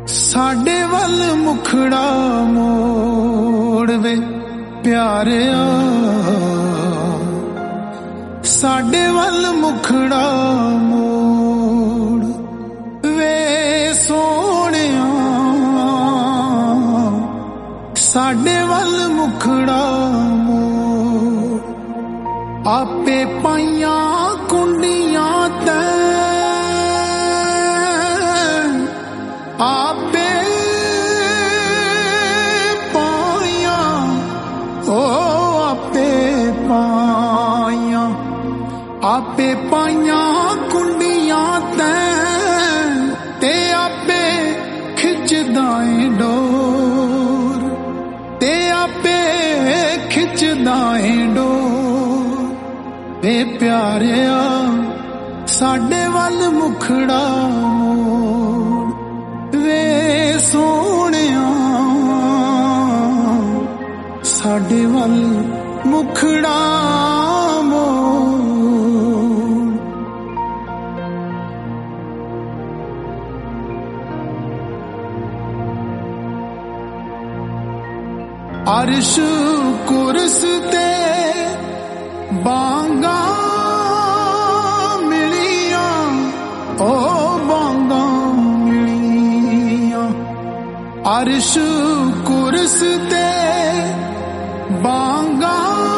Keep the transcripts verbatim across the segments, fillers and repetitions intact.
साडे वल मुखड़ा मोड़ वे प्यारिया, साडे वल मुखड़ा मोड़ वे सोहणिया, साडे वल मुखड़ा मोड़। आपे पाइया कुंडियां तै आपे पाइया, ओ आपे पाइया, आपे पाइया कुंडियां तै ते आपे खिचदाए डोर, ते आपे खिचदाए डोर। वे प्यारिया साडे वल मुखड़ा मोड़ वे सोहणिया, साडे वल मुखड़ा मोड़। अर्श कुरस ते बांगा मिलिया, ओ बांगा मिलिया। अर्श कुरस ते बांगा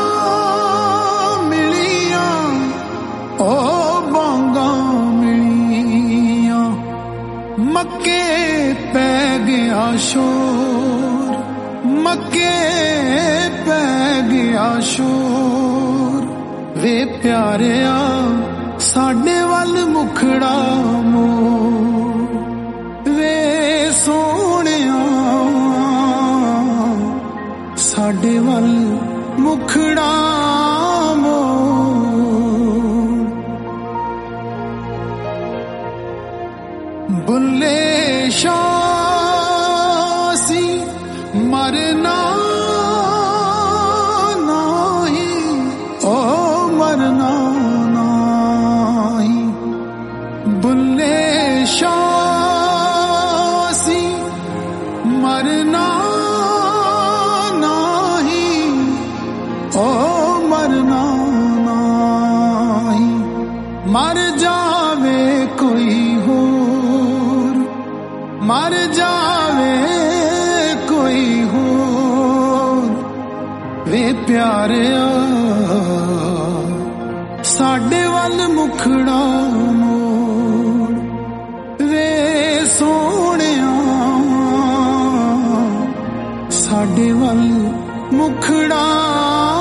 मिलिया, ओ बांगा मिलिया। मक्के पै गया शोर, मक्के पै गया शोर। वे प्यारिया साडे वल मुखड़ा मोड़ वे सोहणिया, साडे वल मुखड़ा मोड़। बुल्ले शाह सी मरना नाही, ओ मरना नाही। बुल्ले शाह सी मरना नाही, ओ मरना नाही। मर जावे कोई होर, मर जावे कोई होर। वे प्यारिया साडे वल मुखड़ा मोड़ वे सोहणिया, साडे वल मुखड़ा